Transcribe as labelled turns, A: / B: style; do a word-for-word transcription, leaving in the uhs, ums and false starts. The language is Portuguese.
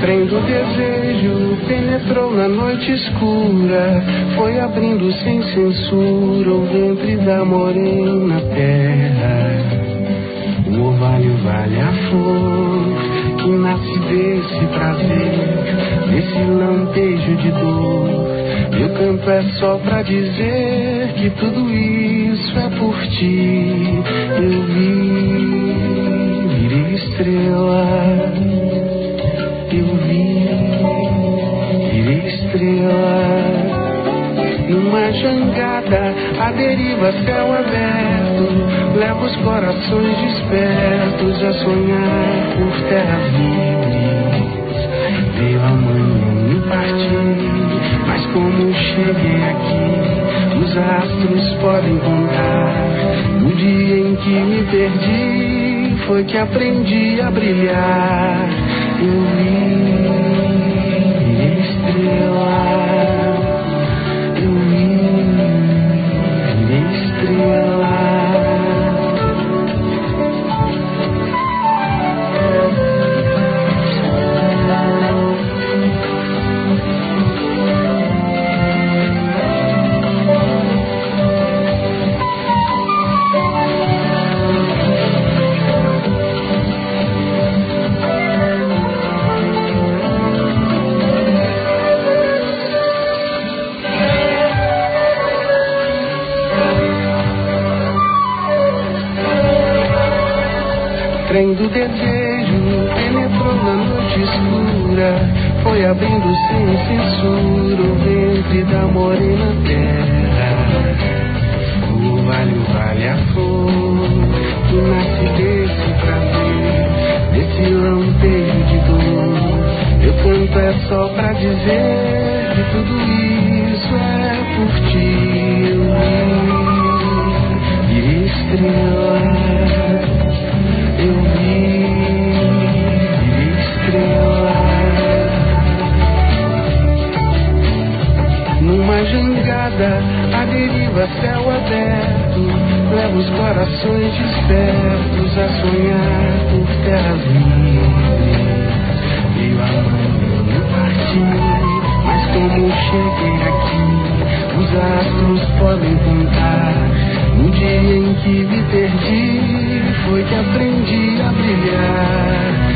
A: Trem do desejo penetrou na noite escura, foi abrindo sem censura o ventre da morena terra. O orvalho vale a flor que nasce desse prazer, desse lampejo de dor. Meu canto é só pra dizer que tudo isso é por ti. Eu vi, virei estrela. Eu vi, virei estrela. Numa jangada, a deriva, céu aberto, leva os corações despertos a sonhar por terras livres. Veio amanhã me partir, mas como cheguei aqui, os astros podem contar. No dia em que me perdi, foi que aprendi a brilhar. Eu vi, virei estrela. Eu vi, virei estrela. Trem do desejo penetrou na noite escura, foi abrindo sem censura o ventre da morena terra. O orvalho vale a flor que nasce desse prazer, desse lampejo de dor. Meu canto é só pra dizer que tudo isso é por ti. Eu vi, virei estrela. Eu vi, virei estrela. Numa jangada, a deriva, céu aberto, leva os corações despertos a sonhar por terras livres. Veio amanhã me partir, mas como cheguei aqui, os astros podem contar. No dia em que me perdi, foi que aprendi a brilhar.